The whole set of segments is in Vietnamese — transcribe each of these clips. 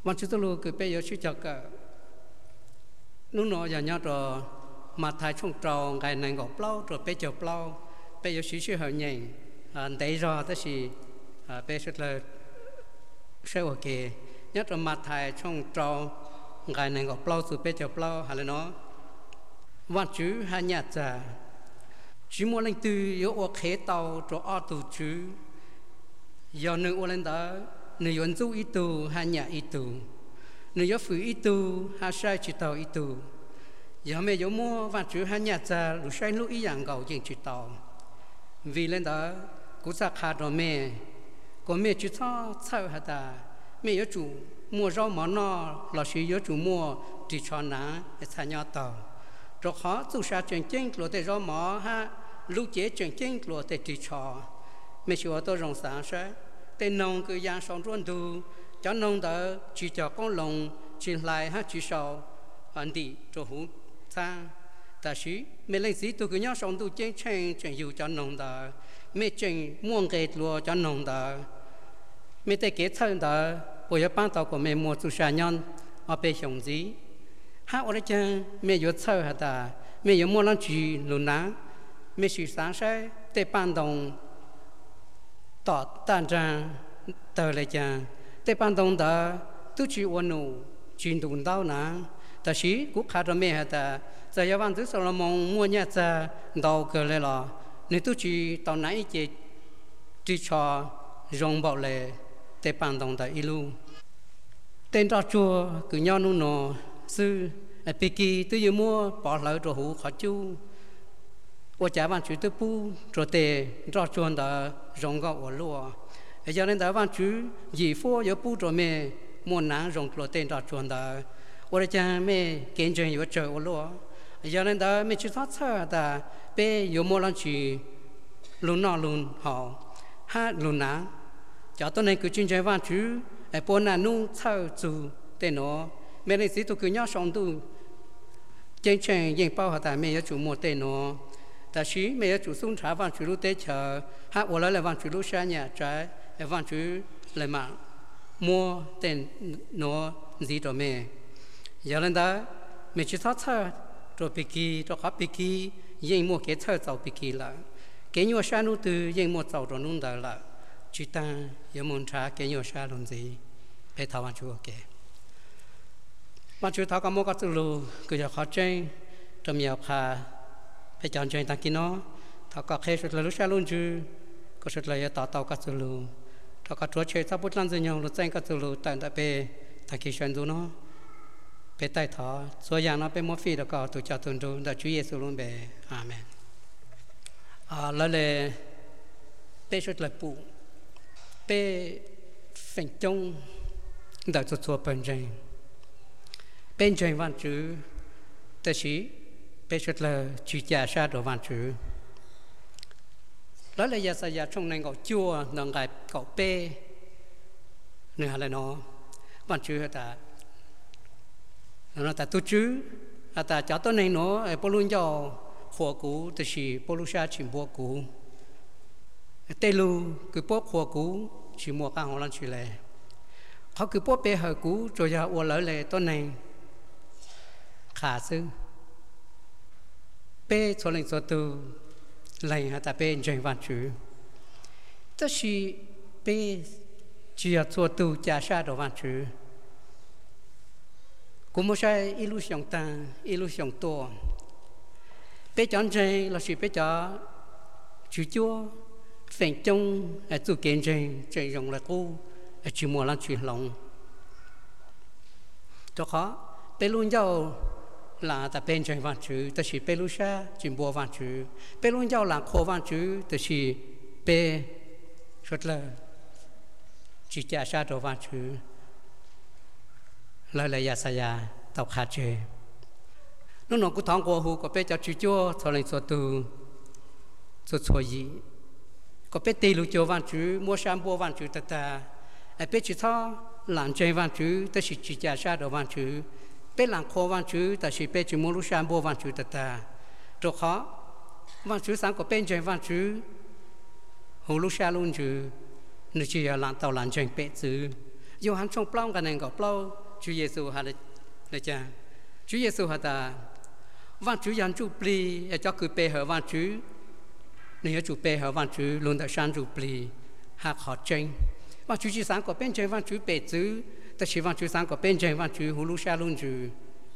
วันชุดลูคือไปยชิจักนู้นอย่างนี้ตัวมาถ่ายช่องตรองไงนั่งกับเปล่าตัวไปเจอเปล่าไปยชิชื่อเหนื่อยแต่รอแต่สิไปสุดเลยเชื่อโอเคnhất là mặt thải trong trò ngày này gặp lâu từ bây giờ lâu hay là nó văn chữ hay nhạt giả chỉ muốn lên từ yếu ở khế tàu cho ở từ chữ giờ nữ ở lên đó nữ yếu du ít tu hay nhạt ít tu nữ yếu phứ ít tu hay sai chỉ tàu ít tu giờ mẹ yếu mua văn chữ hay nhạt giả lúc sai lúc ý dạng gạo chỉ tàu vì lên đó cũng sẽ khá rồi mẹ còn mẹ chỉ cho sao hả ta mẹ yếu chủ mua rau món nọ là chỉ yếu chủ mua chỉ cho ná để thay nhau tàu rồi khó dù sao chuyện chính của để rau mỏ ha lúc chế chuyện chính của để chỉ cho mẹ chịu tôi rong sáng sẽ tên nông cứ giang sống ruộng thu cho nông đó chỉ cho con lồng chỉ lại ha chỉ sau anh đi cho hú sang ta sĩ mẹ lấy gì tôi cứ nhớ sống tu chính chuyện yêu cho nông đó mẹ chuyện muôn cái lúa cho nông đó mẹ tới kết thân đó bây giờ ban đầu của mẹ mua chú sa nhân ở bên sông gì hát ở đây chân mẹ yếu chơi hả ta mẹ yếu mua lăng chì luôn ná mẹ suy sáng say tới ban đầu tọt tan ra tờ lại chân tới ban đầu đó tôi chỉ uốn nụ chuyển đồn đau ná ta sĩ cũng khá rồi mẹ hả ta giờ giờ ban thứ sau là mong mua nhà ta đầu cờ lại là nếu tôi chỉ tàu nãy chỉ cho rong bảo lệ để bàn đồng tại ilu tên trò chùa cứ nhau nô nọ sư bị kỳ tôi vừa mua bỏ lỡ rồi hú khó chu ô trả ban chú tôi pu rồi tề trò chùa đã rong gạo ở lúa giờ nên đã ban chú gì phô giờ pu rồi mẹ mua nắng rong rồi tên trò chùa đã ô đây cha mẹ kiến chuyện vừa chơi ở lúa giờ nên đã mẹ chú thoát sợ đã bé vừa mua lăng chỉ luôn nọ luôn họ hát luôn nắng cho tôi này cứ chuyên chơi văn chú, ai bốn là nung thâu chú tên nó, mẹ này chỉ tôi cứ nhớ xong tu, chơi chơi yên bao hạt tại mẹ chủ một tên nó, ta chỉ mẹ chủ xuống trả văn chú lúc tết chờ, hát ở lại là văn chú lúc sáng nhà trái, văn chú lại mà mua tên nó gì đó mẹ, giờ lên đó mẹ chỉ thoát thơ, rồi bị kỳ, rồi khó bị kỳ, yên mua cái thơ giàu bị kỳ lại, cái nhiều sáng lúc từ yên mua giàu rồi nung đời lại. Chỉ ta yêu muốn trả cái nhiều sao làm gì phải thảo văn chú ok văn chú thảo có một cái từ lù cứ giờ khó chơi trong nhiều khá phải chọn chơi tăng kỹ nó thảo có khi sự là lúc sao luôn chứ có sự là tạo tạo cái từ lù thảo có chúa chơi thảo bút lan dây nhau lúc chơi cái từ lù tại tại bề tăng kỹ chuyện đó nó bề tay thảo số dạng nó bề mỗi phi được có tụi cho tuần tu đã chú Giêsu luôn bề amen lại là bề sự là phụ bé phèn trông đã cho chùa bên trên văn chữ ta chỉ bé rất là chữ trả ra đồ văn chữ đó là giờ trong này gọi chùa nâng gạch cậu bé nữa là nó văn chữ ta ta tu chữ ta cho tôi này nó bố luôn cho khổ cũ ta chỉ bố luôn xa chìm bố cũ tây lu cứ bố khua cũ chỉ mua cái hàng lần chỉ lệ họ cứ bố bé hở cũ rồi giờ uổng lỡ lệ tôi này khả sư bé số lần số tư lại hả ta bé chơi văn chữ tất nhiên bé chỉ là số tư trả ra đồ văn chữ cũng một sai illusion ta illusion to bé chọn chơi là chỉ bé chọn chữ chúa phèn trong chủ kiến chơi dùng là cô chỉ mua làm chuyện lòng cho khó bé luôn giàu là ta bên chơi văn chữ ta chỉ bé luôn xa chỉ mua văn chữ bé luôn giàu là khô văn chữ ta chỉ bé rất là chỉ trả xa đồ văn chữ lại là ya tàu khát chơi nó cũng thằng cô hú có bé cho chữ chúa sau này số từ số gì có biết tê lục cho văn chữ mua sắm mua văn chữ ta ai biết chỉ thao làm chơi văn chữ ta chỉ trả ra đồ văn chữ biết làm khô văn chữ ta chỉ biết chỉ mua lúc sắm mua văn chữ ta rồi khó văn chữ sáng có bên chơi văn chữ hồ lúc sắm luôn chữ nếu chỉ là làm tàu làm chơi biết chữ yêu hắn trong plau cái này có plau Chúa Giêsu hà để cha Chúa Giêsu hà ta văn Chúa dàn chủ pli cho cứ bê hở văn Chúa nếu chủ bê hở văn Chúa luôn tại san chủ pli hà khó tranh văn Chúa chỉ sáng có bên trên văn Chúa bê chữ ta chỉ văn Chúa sáng có bên trên văn Chúa hú lu xa luôn Chúa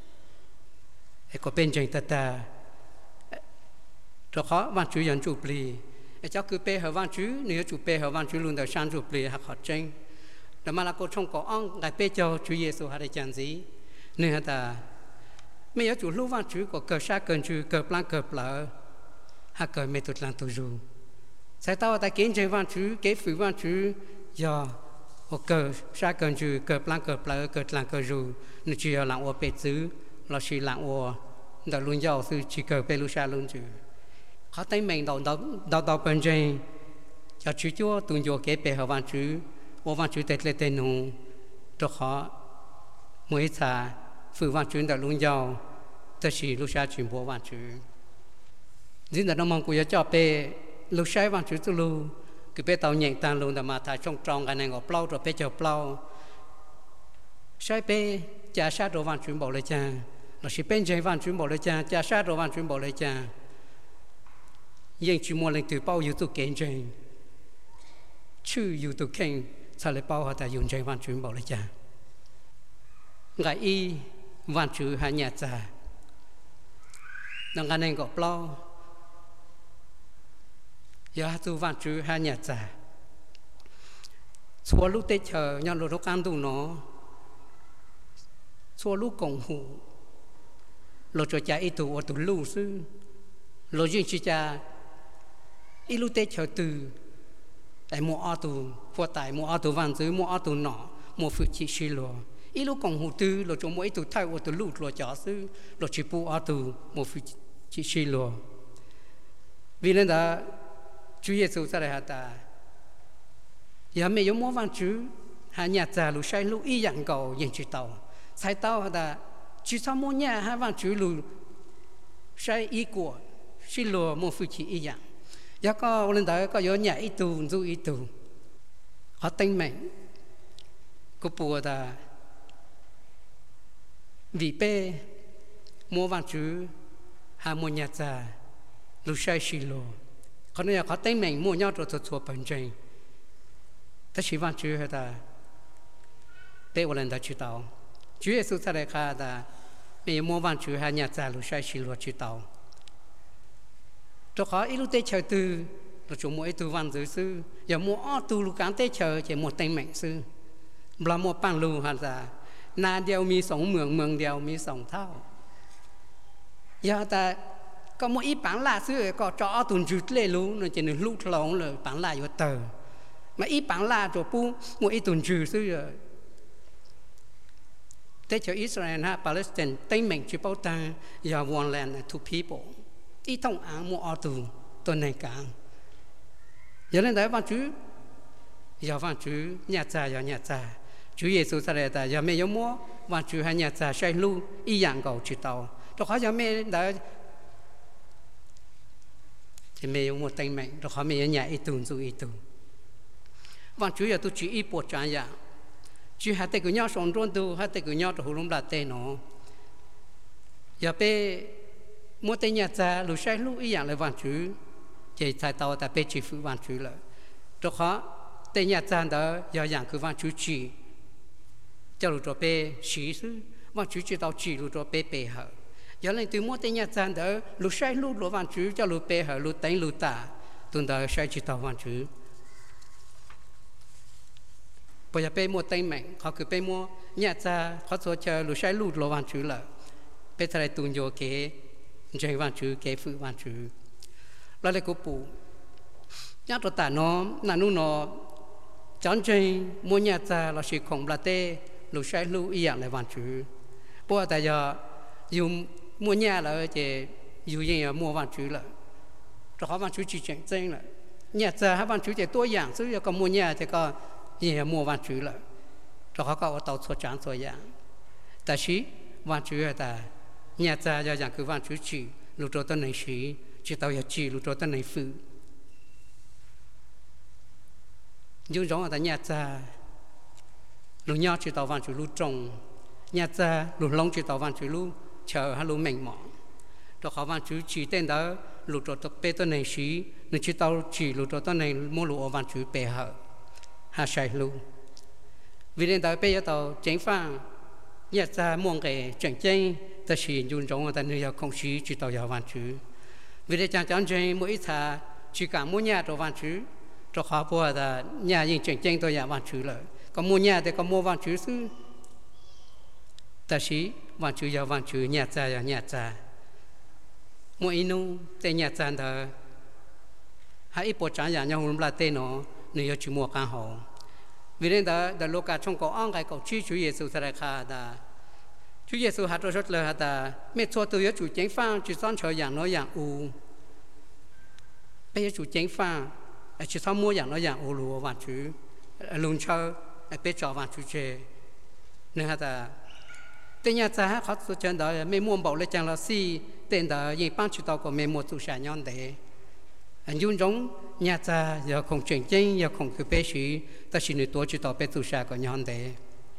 có bên trên ta cho khó văn Chúa dàn chủ pli cho cứ bê hở văn Chúa nếu chủ bê hở văn Chúa luôn tại san chủ pli hà khó tranh đó mà là cô trong có ông ngày bê cho Chúa Giêsu hà để chẳng gì nên ta mấy ở chủ lúc văn Chúa có cờ sa cờ Chúa cờ plan cờ lỡ hà cờ mê tụt lan tụt ru sai tao ta kiến chơi văn Chúa kế phụ văn Chúa do một cờ sa cờ Chúa cờ plan cờ lỡ cờ lan cờ ru nên chỉ là lặng ô bê xứ là chỉ lặng ô đã luôn giàu sư chỉ cờ bê lu sa luôn Chúa họ thấy mình đầu bên trên cho Chúa tuân vô kế bê hở văn Chúa ô văn Chúa tết lệ tên hùng cho họ mới xa phụ văn Chúa đã luôn giàu tất chỉ lúc xa chuyển bộ văn Chúa nên là nó mong của cho bê lúc xa văn Chúa tu lu cứ bê tàu nhện tan luôn mà thả trong cái này ngọc plau rồi bê chờ plau sai bê cha sát đồ văn Chúa bảo lấy cha nó chỉ bên trên văn Chúa bảo lấy cha sát đồ văn Chúa bảo lấy cha nhưng chỉ muốn lên từ bao nhiêu tu kiến trên chứ yêu tu kiến sao lại bao họ ta dùng trên văn Chúa bảo lấy cha ngày y văn Chúa hai nhà già đang ngăn anh gọp lo giờ tu văn Chúa hai nhà già xua lúc tết chờ nhau lúc ăn tu nó xua lúc cộng hủ lúc cho cha ít tu ở tu lưu sư lúc riêng chỉ cha ít lúc tết chờ từ tại mua ô tô phụ tải mua ô tô văn dưới mua ô tô nọ mua phụ chỉ xí lúa ít lúc còn hụt tư lúc trong mỗi tụ thay ô tô lụt lúa chó sư lúc chỉ bu ô tô mua phụ chỉ xí lúa vì nên đó Chúa Giêsu sẽ lại ta giờ mình giống mua văn Chúa hai nhà già lúc say lúc y dạng cầu nhìn chỉ tàu sai tàu ta chỉ sau mua nhà hai văn Chúa lúc say y của xí lúa mua phụ chỉ y dạng giờ có lên đó có nhớ nhà ít tu du ít tu họ tinh mệnh cô bùa ta vì bê mua văn Chúa hai mua nhà già lúc say xí lúa còn nếu họ tinh mệnh mua nhau rồi thua bận trình ta chỉ văn Chúa ta bê lên đó chỉ tàu Chúa Giêsu sẽ lại khai ta vì mua văn Chúa hai nhà già lúc say xí lúa chỉ tàu cho khó ít lúc tết chờ từ rồi chúng mỗi từ văn giới sư giờ mua ô từ lúc cán tết chờ chỉ một tay mệnh sư là một bằng lù hạt ra na đeo mi sòng mường đeo mi sòng thao giờ ta có một ít bán là sư có cho tuần rút lê lú nó chỉ được lút lỏng rồi bán là vô tờ mà ít bán là rồi pu một ít tuần rút sư rồi tết chờ Israel ha Palestine tay mệnh chỉ bảo ta giờ one land two people ít thông án mua ô tô tuần này cả giờ nên đấy văn Chúa giờ văn Chúa nhà già giờ nhà già Chúa Giêsu sẽ lại giờ mẹ giống mua văn Chúa hai nhà già say lu y dạng cầu chỉ tàu rồi khó giờ mẹ đã thì mẹ giống một tay mệnh rồi khó mẹ nhà ít tuần dù ít tuần văn Chúa giờ tôi chỉ ít bộ trang dạng Chúa hai tay của nhau sống trốn tu hai tay của nhau rồi hùng là tên nó giờ bé mua tên nhà già lúc say lúc ý dạng là văn Chúa chỉ thay tàu ta bé chỉ phụ văn Chúa là cho khó tên nhà già đó giờ dạng cứ văn Chúa chỉ cho lúc cho bé xí sư văn Chúa chỉ tàu chỉ lúc cho bé bé hở giờ lên từ mua tên nhà già đó lúc say lúc văn Chúa cho lúc bé hở lúc đánh lúc ta tuần đó say chỉ tàu văn Chúa bây giờ bé mua tên mệnh họ cứ bé mua nhà già họ cho chờ lúc say lúc văn Chúa là bé thay tuần vô kế chơi văn Chúa kế phụ văn Chúa là lấy cố phụ nhát rồi ta nó là nó chọn chơi mua nhà già là sự khổng là tê lúc sai lưu ý dạng lại văn Chúa bây giờ giờ dùng mua nhà là chỉ dùng gì mua văn Chúa là cho họ văn Chúa chỉ chuyện chân là nhà già hay văn Chúa chỉตัวอย่างซึ่งก็mua nhà thì có gì mua văn Chúa là cho họ có tàu số chán số dạngแต่ชีvăn Chúa là ta nhà già giờ dạng cứ văn Chúa chỉ lúc đó tên này chỉ tao giờ chỉ lúc đó tên này phụ nhưng giống là ta nhà già lũ nhỏ chỉ tàu vàng chú lũ trồng nhà cha lũ lông chỉ tàu vàng chú lũ chờ hay lũ mềm mỏ rồi họ vàng chú chỉ tên đó lũ trộn tập bê tên này xí nên chỉ tàu chỉ lũ trộn tên này mua lũ vàng chú bê hở hà sai lũ vì nên đó bây giờ tàu chính phang nhà cha muôn cái trận tranh ta chỉ dùng trong ta nơi không xí chỉ tàu vàng chú vì thế chẳng chẳng chơi mỗi thà chỉ cả mua nhà cho vàng chú cho họ bùa là nhà những trận tranh tôi vàng chú lợi có mua nhà thì có mua vàng chú xứ ta chỉ vàng chú giờ vàng chú nhà cha mỗi inu tên nhà cha đó hay ít bộ trang nhà nhau hôm là tên nó nếu chú mua càng hậu vì nên đó lúc cả trong có ông cái cậu chú Giêsu ra khá đó chú Giêsu hát rất là đó mấy chỗ tôi yêu chủ chính phang chú son chờ dạng nó dạng u bây giờ chủ chính phang chú son mua dạng nó dạng u lúa vàng chú luôn chờ bây giờ vàng chú chơi nên đó tên nhà cha họ số chân đó mấy mua bảo lấy chẳng là si tên đó những ban chú tàu của mấy mua tu sửa nhon đấy anh dùng giống nhà cha giờ không chuyển chính giờ không cứ bé xí ta chỉ nói tuổi chú tàu bé tu sửa của nhon đấy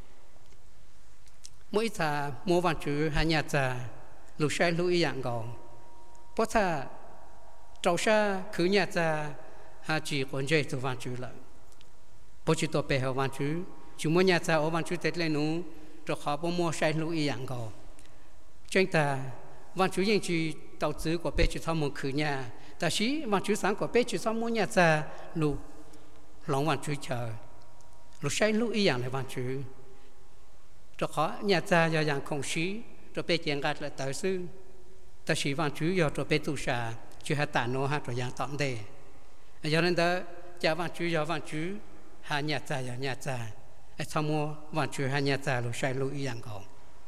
mỗi cha mua vàng chú hai nhà cha lục sai lục ý dạng gò bố cha trâu sa cứ nhà cha hai chỉ còn chơi tu vàng chú lại bố chú tàu bé học vàng chú mua nhà cha ở vàng chú tết lên nú rồi họ bố mua sai lục ý dạng gò chúng ta vàng chú những chú đầu tư của bé chú thao muốn khử nhà ta chỉ vàng chú sáng của bé chú thao muốn nhà cha lục lòng vàng chú chờ lục sai lục ý dạng là vàng chú rồi họ nhà cha giờ dạng không xí rồi bé chuyện gạt lại tới sư ta chỉ vàng chú giờ rồi bé tu sửa chú hai tạ nó hai rồi dạng tạm đề giờ nên đó cha vàng chú giờ vàng chú hai nhà cha giờ nhà cha thao mua vàng chú hai nhà cha lục sai lục ý dạng gò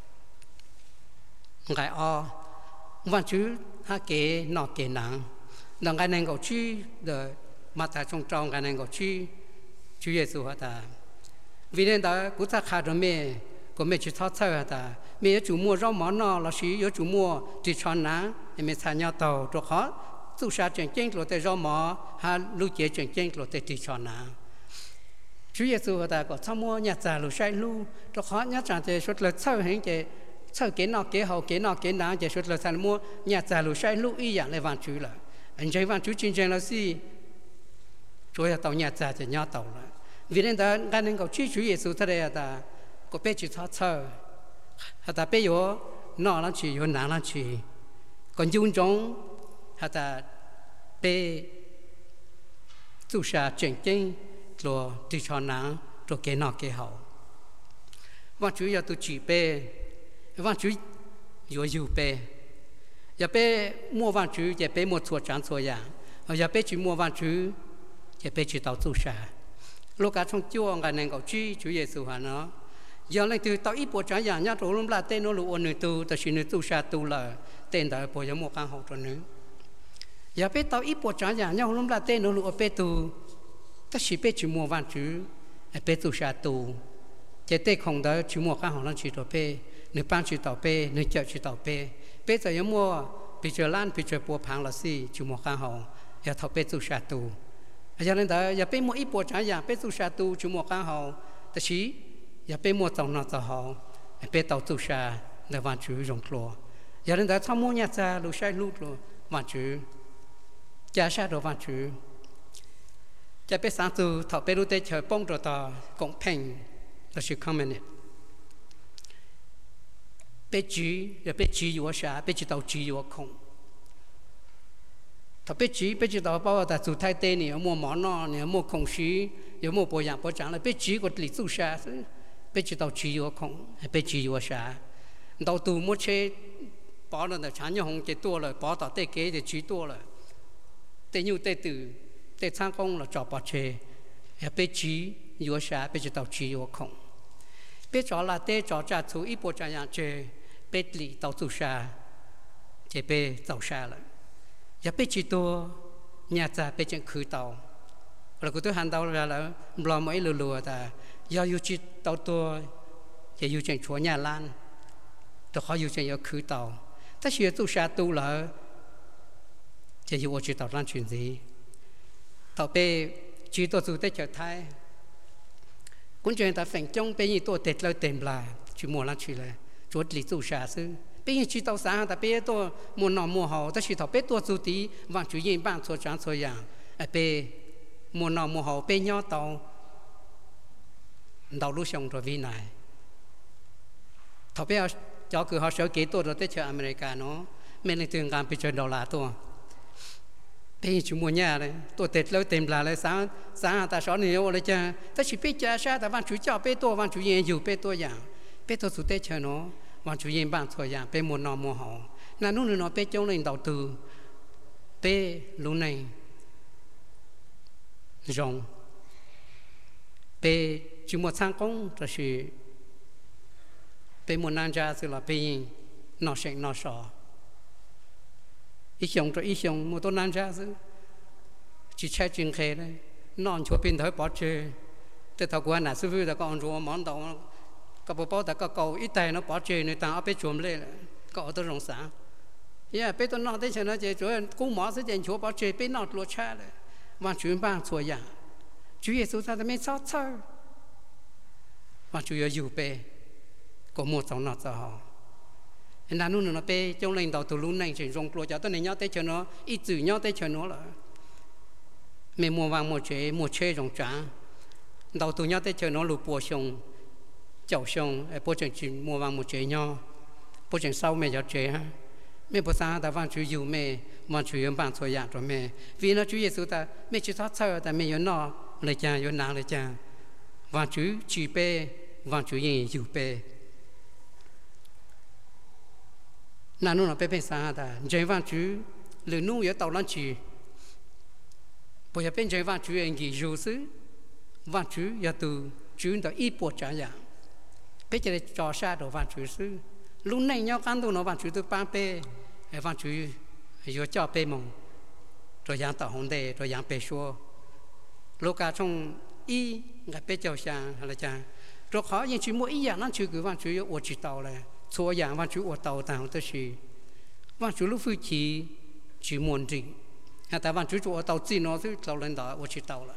cái vạn chú ha kế nọ kế nắng đằng cái này có chi de mà ta trong cái này có chi chú Giêsu hả ta vì nên đó cũng ta khai rồi mẹ có mẹ chú tháo chơi hả ta mẹ chú mua rau món nọ là xí có chú mua chỉ chọn nắng mẹ thay nhau tàu rồi khó tu sa chuyện chính rồi tới rau mỏ ha lưu chế chuyện chính rồi tới chỉ chọn nắng chú Giêsu hả ta có thao mua nhà già lưu sai lưu rồi khó nhà già thì suốt là chơi hình cái sau kế nọ kế hậu kế nọ kế nắng chỉ xuất là thành mua nhà già lũ sai lũ ý dạng lại vàng chú là anh chơi vàng chú chính là gì chúa là tàu nhà già chỉ nhau tàu là vì nên ta cái nên cầu chú Giêsu thế này ta có bé chỉ tháo thở ta bé yo nọ là chỉ yo nắng là chỉ còn dung trong ta bé tu sa chính chính rồi đi cho nắng rồi kế nọ kế hậu vàng chú giờ tu chỉ bé vàng chú yêu bé giờ bé mua vàng chú giờ bé mua thua trắng thua dạng giờ bé chỉ mua vàng chú giờ bé chỉ tàu tu sa lúc cả trong chùa ngày này có chú Giêsu hả nó giờ này từ tàu ít bộ trắng dạng nhát rồi lúc là tên nó lụa người tu ta chỉ người tu sa tu là tên đó bộ giờ mua căn hộ cho nữa giờ bé tàu ít bộ trắng dạng nhát lúc là tên nó lụa bé tu ta chỉ bé chỉ mua vàng chú bé tu sa tu giờ tên không đó chỉ mua căn hộ nó chỉ đồ bé nếu ban chỉ tàu bé nếu chợ chỉ tàu bé bé giờ nhớ mua bị chờ lan bị chờ bùa phẳng là gì chỉ mua căn hộ giờ thầu bé tu sa tu giờ nên đó giờ bé mua ít bộ trắng dạng bé tu sa tu chỉ mua căn hộ ta chỉ giờ bé mua tàu nọ tàu hộ bé tàu tu sa để vàng chú dùng lúa giờ nên đó thao mua nhà cha lúa sai lúa rồi vàng chú cha sa đồ vàng chú cha bé sáng tu thầu bé lúa tê chờ bông rồi tàu cộng phèn là sự comment bé chỉ giờ bé chỉ yo sa bé chỉ tàu chỉ yo không thầu bé chỉ tàu bao ta chủ thái tê này mua món nọ này mua không xí giờ mua bộ dạng bộ trắng là bé chỉ có lịch tu sa bé chỉ tàu chỉ yo không bé chỉ yo sa tàu tu mua xe bỏ là chán nhau không chế tua rồi bỏ tàu tê kế để chỉ tua rồi tê nhiêu tê từ tê sang công là chọn bỏ xe bé chỉ yo sa bé chỉ tàu chỉ yo không bé chọn là tê chọn trả thu ít bộ trang dạng chơi bé lịch tàu tu sa chế bé tàu sa rồi giờ bé chỉ tua nhà cha bé chẳng khử tàu rồi cứ tôi hành tàu ra là lo mấy lừa ta giờ yêu chỉ tàu tua thì yêu chẳng chúa nhà lan tôi khó yêu chẳng yêu khử tàu ta chỉ tu sa tu là thì yêu chỉ tàu lan chuyện gì tàu bé chỉ tôi tu tới chợ thái cũng chuyện ta phèn trong bây giờ tôi tết lời tiền là chỉ mua lăng chỉ là chuột lý tu xả sư bây giờ chỉ tàu sáng ta bây giờ tôi mua nọ mua hậu ta chỉ thầu bây tôi chú tí và chủ yên bạn cho trắng cho dạng bây mua nọ mua hậu bây nhỏ tàu đầu lúc xong rồi vì này thầu bây giờ cho cứ họ sợ kỹ tôi rồi tới chơi America nó mình lên trường làm bị chơi đầu là tôi bây giờ chúng mua nhà đấy tôi tết lâu tìm là sáng ta nói nhiều rồi cha ta chỉ biết cha sao ta van chủ cho biết tôi van chủ yênอยู่biết tôi dạng biết tôi chủ tết chơi nó van chủ yên bạn thôi dạng biết mua nọ mua họ là lúc nữa nó biết trong lên đầu tư biết lúc này rong biết chúng mua sang công đó là biết mua nan gia thì là biết nó sẽ nó sợ ít xong rồi ít xong một tôn nan ra chứ chỉ chơi chuyện khác đấy non chúa bên thôi bỏ chơiแต่ถ้ากูน่ะซื้อแต่ก็อันรัวมอนตองก็บ่แต่ก็เก่าอีแต่เนาะbỏ chơiในตาเอาไปชมเลยก็เอาตัวรองสาเนี่ยไปตัวนอกได้ชนะเจจุกูหมอสิเจนชัวbỏ chơiไปนอกรัวชาเลยว่าจุนบ้างชัวอย่าง主耶穌他ไม่ชอบเธอว่า主要อยู่ไปก็หมดสองนอกจะหอlà lúc nó bé trong lãnh đạo từ lúc này chỉ dùng pro cho tôi này nhau tới cho nó ít chữ nhau tới cho nó là mình mua vàng mua chơi dùng trả đầu từ nhau tới cho nó lụp bùa xong chậu xong bùa chẳng chỉ mua vàng mua chơi nhau bùa chẳng sau mẹ cho chơi ha mẹ bùa sáng ta vàng chơi dù mẹ mà chơi bằng thôi dạng rồi mẹ vì nó chú Giêsu ta mẹ chỉ thoát sao ta mẹ nó lấy cha nang lấy cha vàng chú chỉ bé vàng chú yên dù bé nãy nó bé bé sáng ta chơi vàng chú lừa nung ở tàu lăn chỉ bây giờ bên chơi vàng chú anh gì dù xứ vàng chú giờ từ chú đó ít bộ trả dạng bây giờ trò xa đồ vàng chú xứ lúc này nhau cán đồ nó vàng chú từ ba bé vàng chú giờ cho bé mông rồi dạng tàu hồng đề rồi dạng bé xua lúc cả trong y ngày bé chào sang hay là cha rồi khó nhưng chú mỗi ý dạng nó chú cứ vàng chú ở chỉ tàu này xua dạng vàng chú ở tàu tàu tới gì vàng chú lúc phi chỉ muốn gìแต่วันจู่ๆเอาจีนเอาที่เราเล่นต่อว่าชิตเอาละ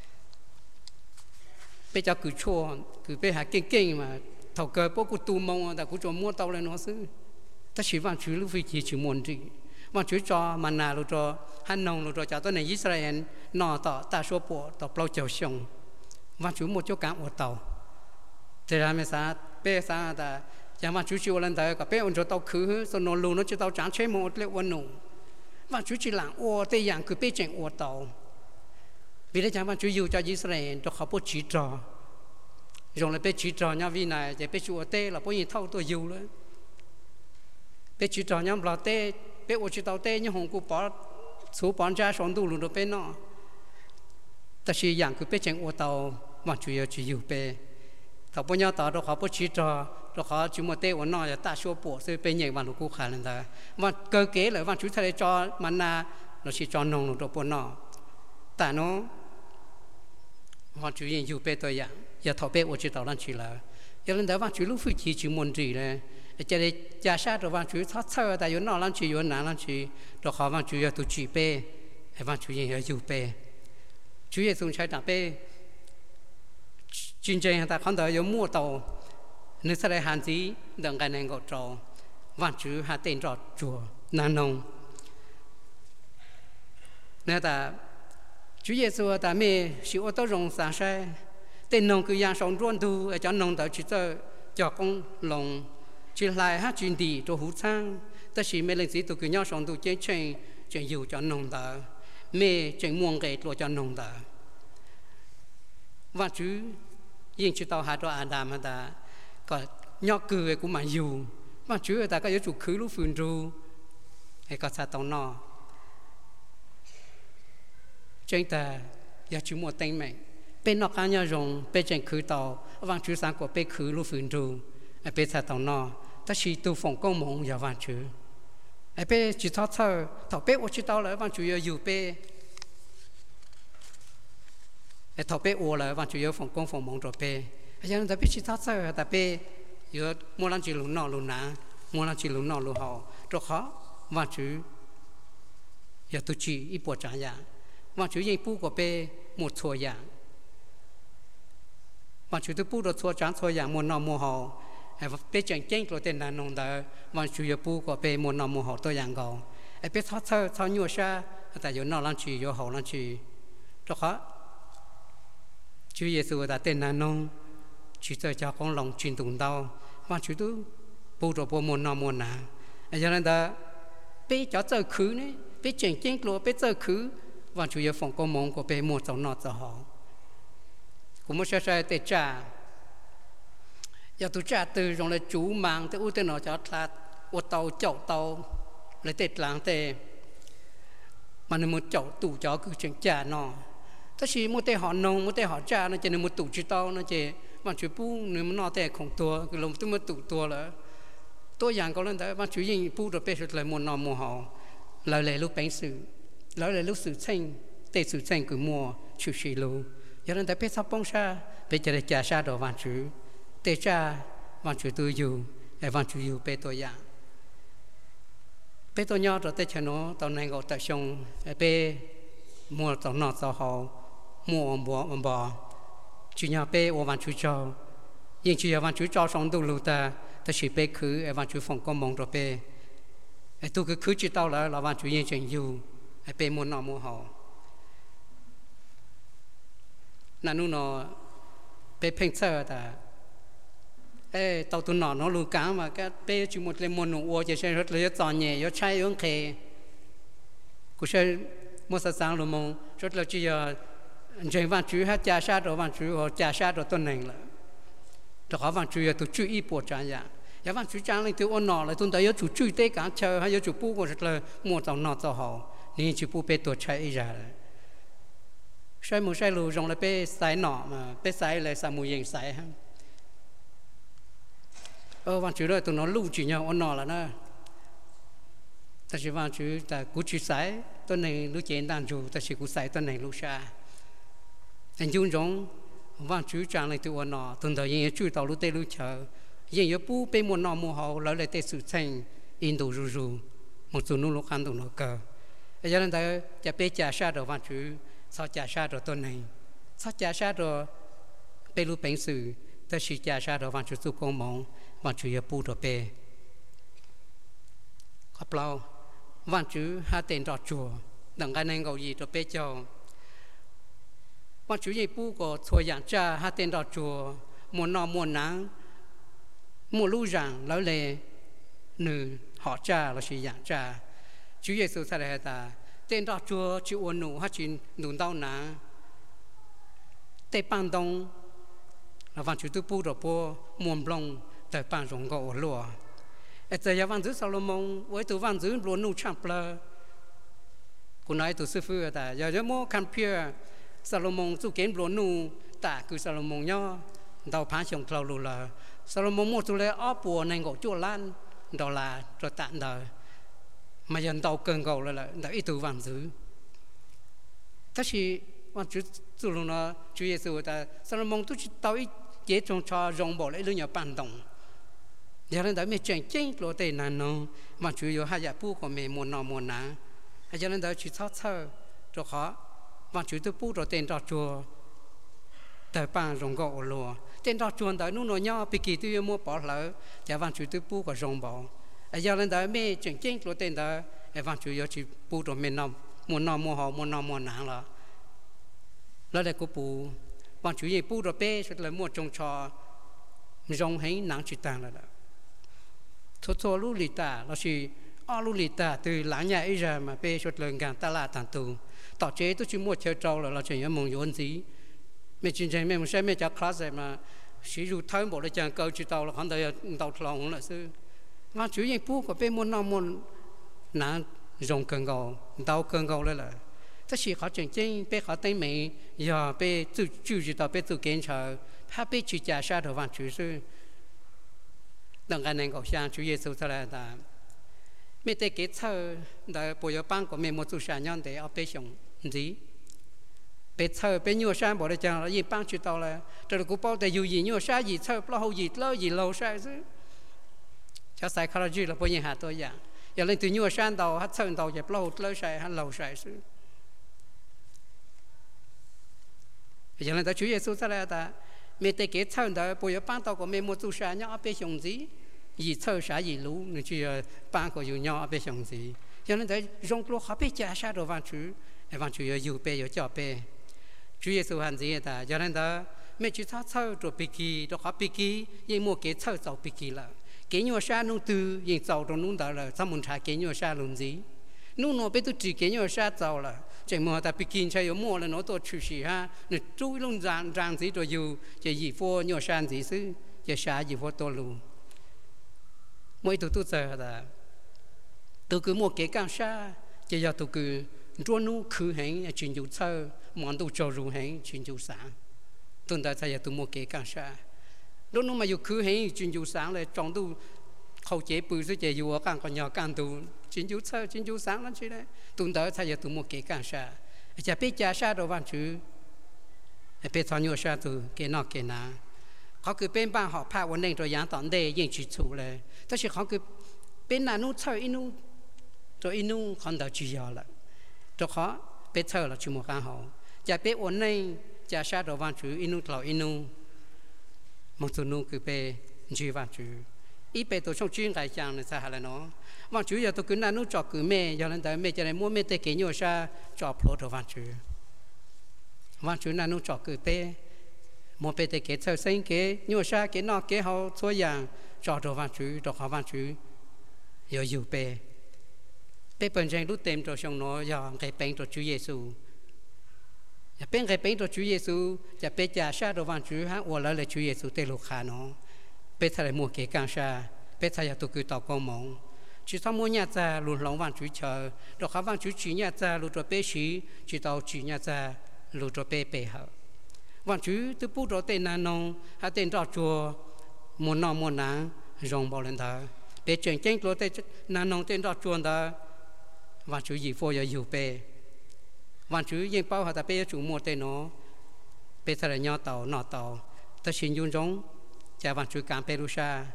ไปจะคือชั่วคือไปหาเก่งๆมาเท่าเกิดพวกกูตูมองแต่กูจะมั่วเตาเลยเนาะซื้อแต่ชีวันจู่ลูกฟิจิชิมวนจีวันจู่จอมันนาลูกจอฮันนงลูกจอจากตัวในอิสราเอลนอต่อตาชัวปวต่อเปล่าเจ้าชงวันจู่หมดเจ้าการอดเตาแต่เราไม่สาเป้สาแต่อย่างวันจู่ๆเล่นแต่กับเป้อุ่นจะเตาคือสนนลูนจะเตาจานใช้หมดเรียกว่าหนูว่าchú chỉ làm ô tây dạng cứ biết chuyện ô tàu vì thế chẳngว่าchú yêu cho Israel cho họ bố chỉ trò rồi lại biết chỉ trò nhau vì này để biết chú ô tây là bố nhìn thâu tôi yêu nữa biết chỉ trò nhau là tây biết ô chỉ tàu tây nhưng hồng cụ bỏ số bỏ ra sống đủ luôn được bên nọ ta chỉ dạng cứ biết chuyện ô tàu mà chú yêu chỉ yêu bên thầu bố nhau tàu cho họ bố chỉ trò rồi họ chúng một tê của nó là ta số bộ sẽ bên nhảy vào lục cụ khả lên ta và cơ kế là văn chú thầy cho mình là nó chỉ cho nông rồi bộ nó ta nó văn chú yên dù bên tôi dạng giờ thọ bên của chị tàu đang chỉ là giờ lên đó văn chú lúc phi chỉ chỉ muốn gì này cho nên gia sát rồi văn chú thoát sơ tại yếu nó đang chỉ yếu nã đang chỉ rồi họ văn chú giờ tụ chỉ bên văn chú yên dù bên chú yên dùng trái đạp bên chuyên gia ta không thể yếu mua tàu nếu sau này hạn chế đừng cái này gọi trò văn chữ hạ tên trò chùa nan nông nếu ta Chúa Giêsu ta mê sự ô tô rồng sáng sai tên nông cứ giang sống ruộng thu ở cho nông tới chỉ cho con lòng chỉ lại hát chuyện đi cho hút sang ta chỉ mê lên gì tụi cứ nhau sống tụi chơi chuyện dù cho nông ta mê chuyện muôn cái lo cho nông ta văn chữ yên chỉ tao hạ cho Adam taก็ยอกคือกูมาอยู่ว่าชื่อแต่ก็ยังจุกคือลูกฝืนรู้ไอ้ก็ซาตองนอเจงแต่อย่าชิมวดเต็งแม่เป็นนอกการยารงเป็นเจงคือต่อวางชื่อสางกว่าเป็นคือลูกฝืนรู้ไอ้เป็นซาตองนอถ้าชีตูฝงก้งมงอย่าวางชื่อไอ้เป็นจิตทอดเธอถ้าเป็นว่าชิตเอาเลยวางชื่ออยู่เป็นไอ้ถ้าเป็นวัวเลยวางชื่อฝงก้งฝงมงตัวเป็นยังแต่พี่ชิทัศน์แต่เป็นเยอะมัวลันจีลุนนอลุนนะมัวลันจีลุนนอลุนเขาตัวเขาว่าชื่ออย่าตุจีอีปวดใจอย่างว่าชื่อยังปูก็เป็นหมดชัวอย่าง và chủ tôi bu được xua trắng xua dạng muốn nọ mua họ bé chẳng chênh rồi tên là nông đó và chủ yếu bu của bé muốn nọ mua họ tôi dạng gạo bé tháo nhua xa tại chỗ nọ làm chỉ chỗ họ làm chỉ cho khó Chúa Giêsu đã tên là nông chỉ cho con lòng truyền tụng đau và chủ tôi bu được bu muốn nọ muốn nà cho nên đó bé cho chơi khứ này bé chẳng chênh rồi bé chơi khứ và chủ yếu phòng công mong của bé muốn cháu nọ cho họ cũng muốn sẽ để trả giờ tôi trả từ trong là chú mang tới ưu tiên nó cho là ô tàu chậu tàu lấy tết láng tê mà nếu một chậu tủ cho cứ chuyện trả nó tất nhiên một tê họ nông một tê họ trả nó chỉ nên một tủ chỉ tàu nó chỉ mà chú pu nếu mà nó tê không tua cái lồng tôi mới tủ tua là tôi dạng có lên đấy mà chú gì pu được bê lại một nọ một họ lời lệ lúc bánh sự lời lệ lúc sự tranh tê sự tranh cứ mua chú xì lù giờ nên tại biết sao bông sa bây giờ để trả sa đồ vàng chú để trả vàng chú tôi dù vàng chú dù bé tôi dạng bé tôi nhỏ rồi tới cho nó tàu này gọi tại sông bé mua tàu nọ tàu họ mua ông bò chú nhỏ bé ở vàng chú cho nhưng chú vàng chú cho xong đồ lụt ta chỉ bé cứ vàng chú phòng công mong rồi bé tôi cứ chỉ tao là vàng chú yên chuyện dù bé mua nọ mua họ nãy nó bé phèn sờ ta tàu tuần nọ nó lù cá mà cái bé chỉ một lần một nụ uo chỉ xem rất là tròn nhẹ, rất cháy uống khè, cũng xem một sáng rồi mong rất là chỉ giờ trên văn chú hát trả sát rồi văn chú hoặc trả sát rồi tuần này là, rồi có văn chú giờ tụi chú ý bộ trang vậy, giờ văn chú trang lên tụi ôn nọ lại tuần tới giờ chú chú tê cả chờ hay giờ chú pu cũng rất là một tàu nọ tàu họ, nên chú pu bé tuổi cháy ra sai một sai lù rong là bé sai nọ mà bé sai là sao mùi yên sai ha văn chú rồi tụi nó lù chỉ nhau ôn nọ là nó ta chỉ văn chú ta cú chỉ sai tuần này lù chén đàn chú ta chỉ cú sai tuần này lù xa thành chung giống văn chú trang này tụi ôn nọ tuần đầu yên chú tàu lù tê lù chờ yên yếu pu bé một nọ một hậu lấy lại tê sự thành in đồ rù rù một số nô lục ăn tụi nó cờ cho nên taจะไปจ่าชาดvăn chú sao trả sát rồi tuần này sao trả sát rồi bê lu bánh sử ta chỉ trả sát rồi văn chú tu công mong văn chú yêu pu rồi bê có bao văn chú hai tên đọt chùa đằng cái này gọi gì rồi bê cho văn chú yêu pu có thua dạng cha hai tên đọt chùa muốn nọ muốn nắng muốn lu rằng lão lệ nữ họ cha là chỉ dạng cha chú Giêsu sai là ta tên đó chúa chịu ôn nụ hát chín nụ đau ná tê ban đông là văn chú tu pu đồ po muôn blong tại ban rong gạo lúa ở đây văn chữ Salomon với tu văn chữ luôn nụ chạm lơ cô nói tu sư phụ ta giờ mua compare Salomon tu kiến luôn nụ ta cứ Salomon nhau đầu phá chồng trâu lù là Salomon mua tu lẽ ốp bùa này gạo chua lan đó là rồi tạm đời mà dân tàu cần cầu là đã ít tu văn dữ, thế thì văn chú tu luôn nó chú Giêsu ta sao mong tu tàu ít chế trong cho rong bỏ lại lưỡi nhà bàn đồng, giờ nên đã mấy chuyện chính lộ tề nàn nó mà chú yếu hai giả pu của mình muốn nọ muốn ná, giờ nên đã chú tháo thơ cho khó, văn chú tu pu rồi tên đọt chùa, tại bàn rong gạo lúa, tên đọt chùa tại nung nồi nhau bị kỳ tu mua bỏ lỡ, giờ văn chú tu pu của rong bỏ giờ lên đó mấy chuyện chính lộ tên đó văn chủ yếu chỉ pu đồ miền nam mua họ mua nắng là đó là cô pu văn chủ yếu pu đồ bé sẽ là mua trồng trò rong hay nắng chỉ tàng là thô lú lì ta nó chỉ lú lì ta từ láng nhà ấy ra mà bé sẽ là ngàn ta là tàn tù tỏ chế tôi chỉ mua chơi trâu là chuyện như mong muốn gì mấy chuyện này mấy sẽ mấy cháu class này mà sử dụng thay bộ để chẳng câu chỉ tàu là hắn đời tàu lòng là sư mà chủ yếu pu của bé muốn nọ muốn nã rong cần gạo đào cần gạo là tất chỉ họ chuyện chính bé họ tên mình giờ bé tự chỉ tao bé tự kiến chờ ha bé chỉ trả sát đầu văn chủ sư đằng cái này có sang chủ Giêsu sao là ta mấy cái kết thơ đã bây giờ ban của mình một số sản nhân để ở bé sống gì bé thơ bé nhiều sản bỏ ra chẳng là gì ban chỉ tao là rồi cũng bao để dù gì nhiều sản gì thơ bao gì lâu sản chứ cho sai khá là dữ là bao nhiêu hạt tôi dạng giờ lên từ nhiều sản đầu hát sơn đầu dẹp lâu lâu sai hát lâu sai chứ giờ lên tới Chúa Giêsu sao là ta mẹ tê kế thâu đó bây giờ ban đầu của mẹ một tu sa nhỏ bé xong gì gì thâu sa gì lú nên chỉ ban của yêu nhỏ bé xong gì cho nên thấy trong lúc họ bé cha sa đồ văn chú yêu bé yêu cho bé chú Giêsu hành gì ta cho nên đó mẹ chú thâu thâu rồi bị kỳ rồi họ bị kỳ nhưng mua kế thâu giàu bị kỳ là kế nhỏ sa nung từ nhưng giàu trong nung đó là sao muốn trả kế nhỏ sa làm gì nung nó bé tu chỉ kế nhỏ sa giàu là chỉ mua ta bị kinh chơi mua là nó tổ chức gì ha nó chui luôn ràng gì rồi yêu chỉ gì phô nhỏ sa gì xứ chỉ sa gì phô to luôn mỗi tụ giờ là tụ cứ mua kế càng sa chỉ giờ tụ cứ trốn nu khử hành chuyển dụ sơ món tụ cho rù hành chuyển dụ sáng tuần tới giờ tụ mua kế càng sa lúc nó mà yêu khử hành chuyển dụ sáng là trong tụ khâu chế bự rồi chế yêu càng còn nhỏ càng tụ chuyển dụ sơ chuyển dụ sáng lắm chứ đấy tuần tới giờ tụ mua kế càng sa chỉ biết cha sa đồ văn chữ biết thằng nhỏ sa tụ kế nọ kế na họ cứ bên ban họ phá vấn đề rồi giảng tận đề những chuyện chủ này,但是họ cứ bên nào nút chơi inu rồi inu còn đào chỉ giờ là, rồi họ bên chơi là chỉ một cái họ, giờ bên vấn đề giờ sao đồ văn chữ inu là inu, một số nút cứ bên chỉ văn chữ, ít bên tôi trong chuyên cái trang này sao là nó, văn chữ giờ tôi cứ nào nút chọn cứ mẹ, giờ lên tới mẹ giờ này mua mẹ tới cái nhiều sao chọn pro đồ văn chữ nào nút chọn cứ bên một bề kế thâu sinh kế nhiều sa kế nọ kế hậu số dạng cho đồ văn chữ đồ họ văn chữ nhiều bề bên trên lúc tìm đồ xong nó giờ cái bên đồ Chúa Giêsu bên cái bên đồ Chúa Giêsu giờ bên cha sa đồ văn chữ ha ở lại là Chúa Giêsu tê lục hà nó bên thay mua kế càng sa bên thay tụ cứ tàu con mong chỉ sau mua nhà ra luôn lòng văn chữ chờ đồ họ văn chữ chỉ nhà ra luôn rồi bên chỉ tàu chỉ nhà ra luôn rồi bên hậu văn chú từ bút rồi tên là nông hay tên trò chùa muốn nọ muốn nắng rong bao lần đó để chuyển tranh rồi tên là nông tên trò chùa đó văn chú gì phô giờ nhiều bề văn chú yên bao họ ta bề chủ mua tên nó bề thật là nhỏ tàu nọ tàu ta xin dùng giống cha văn chú cảm bề rusa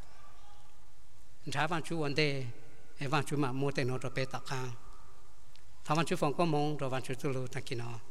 trả văn chú vấn đề văn chú mà mua tên nó rồi bề tạc hàng thằng văn chú phòng có mong rồi văn chú tu lu thằng kia nó